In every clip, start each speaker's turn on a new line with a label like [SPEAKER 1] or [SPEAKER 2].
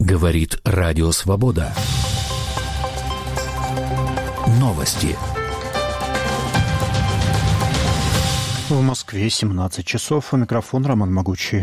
[SPEAKER 1] Говорит Радио Свобода. Новости.
[SPEAKER 2] В Москве 17 часов. У микрофона Роман Могучий.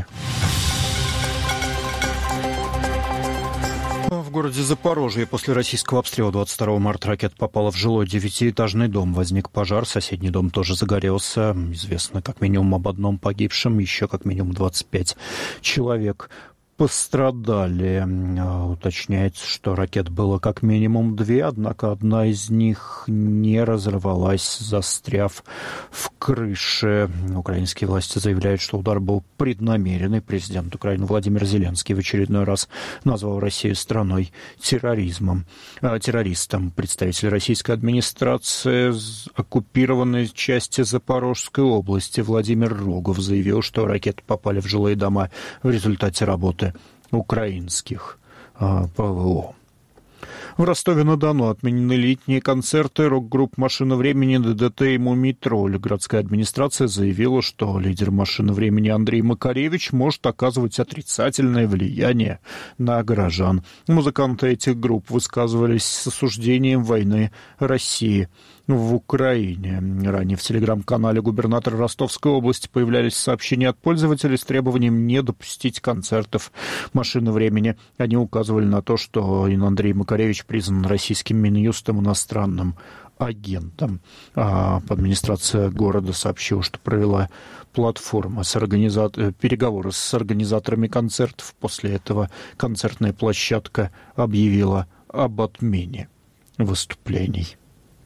[SPEAKER 2] В городе Запорожье после российского обстрела 22 марта ракета попала в жилой 9-этажный дом. Возник пожар, соседний дом тоже загорелся. Известно как минимум об одном погибшем, еще как минимум 25 человек пострадали. Уточняется, что ракет было как минимум две, однако одна из них не разорвалась, застряв в крыше. Украинские власти заявляют, что удар был преднамеренный. Президент Украины Владимир Зеленский в очередной раз назвал Россию страной террористом. Представитель российской администрации оккупированной части Запорожской области Владимир Рогов заявил, что ракеты попали в жилые дома в результате работы украинских ПВО. В Ростове-на-Дону отменены летние концерты рок-групп «Машина времени», ДДТ и «Мумий-тролль». Городская администрация заявила, что лидер «Машины времени» Андрей Макаревич может оказывать отрицательное влияние на горожан. Музыканты этих групп высказывались с осуждением войны России в Украине. Ранее в телеграм-канале губернатора Ростовской области появлялись сообщения от пользователей с требованием не допустить концертов «Машины времени». Они указывали на то, что Андрей Макаревич признан российским Минюстом иностранным агентом. Администрация города сообщила, что провела платформа переговоры с организаторами концертов. После этого концертная площадка объявила об отмене выступлений.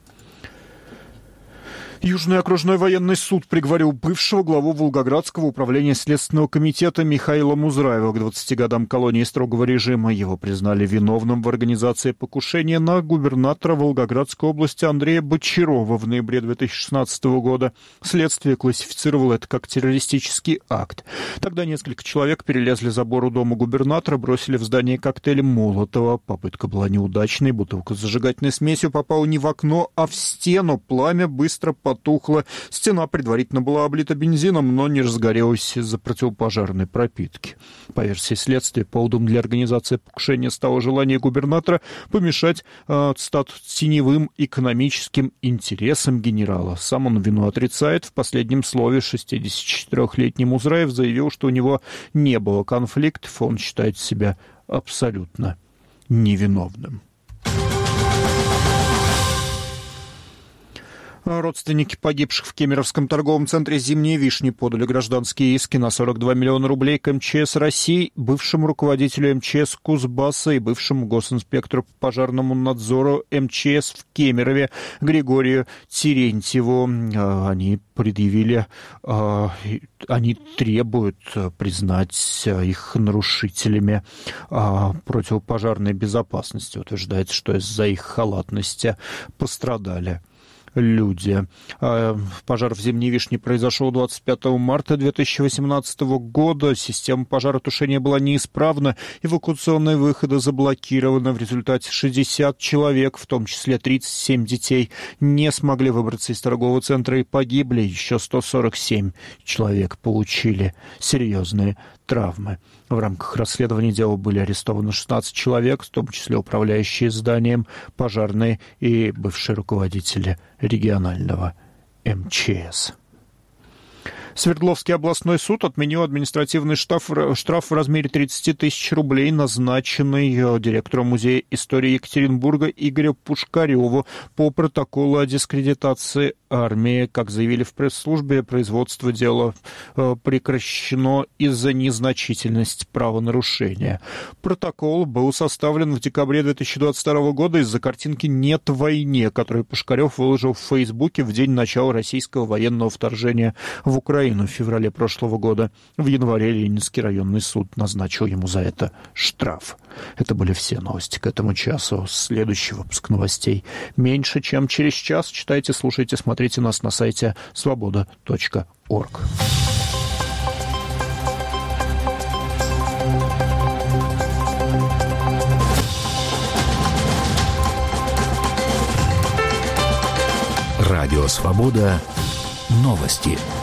[SPEAKER 2] Южный окружной военный суд приговорил бывшего главу Волгоградского управления Следственного комитета Михаила Музраева к 20 годам колонии строгого режима. Его признали виновным в организации покушения на губернатора Волгоградской области Андрея Бочарова в ноябре 2016 года. Следствие классифицировало это как террористический акт. Тогда несколько человек перелезли забор у дома губернатора, бросили в здание коктейли Молотова. Попытка была неудачной. Бутылка с зажигательной смесью попала не в окно, а в стену. Пламя быстро потухло. Стена предварительно была облита бензином, но не разгорелась из-за противопожарной пропитки. По версии следствия, поводом для организации покушения стало желание губернатора помешать статус теневым экономическим интересам генерала. Сам он вину отрицает. В последнем слове 64-летний Музраев заявил, что у него не было конфликтов, он считает себя абсолютно невиновным. Родственники погибших в Кемеровском торговом центре «Зимние вишни» подали гражданские иски на 42 миллиона рублей к МЧС России, бывшему руководителю МЧС Кузбасса и бывшему госинспектору по пожарному надзору МЧС в Кемерове Григорию Терентьеву. Они требуют признать их нарушителями противопожарной безопасности. Утверждается, что из-за их халатности пострадали люди. Пожар в «Зимней вишне» произошел 25 марта 2018 года. Система пожаротушения была неисправна, эвакуационные выходы заблокированы. В результате 60 человек, в том числе 37 детей, не смогли выбраться из торгового центра и погибли. Еще 147 человек получили серьезные травмы. В рамках расследования дела были арестованы 16 человек, в том числе управляющие зданием, пожарные и бывшие руководители регионального МЧС. Свердловский областной суд отменил административный штраф в размере 30 тысяч рублей, назначенный директором Музея истории Екатеринбурга Игорю Пушкареву по протоколу о дискредитации армии. Как заявили в пресс-службе, производство дела прекращено из-за незначительности правонарушения. Протокол был составлен в декабре 2022 года из-за картинки «Нет войне», которую Пушкарев выложил в Фейсбуке в день начала российского военного вторжения в Украину в феврале прошлого года. В январе Ленинский районный суд назначил ему за это штраф. Это были все новости к этому часу. Следующий выпуск новостей меньше, чем через час. Читайте, слушайте, смотрите нас на сайте svoboda.org.
[SPEAKER 1] Радио «Свобода». Новости.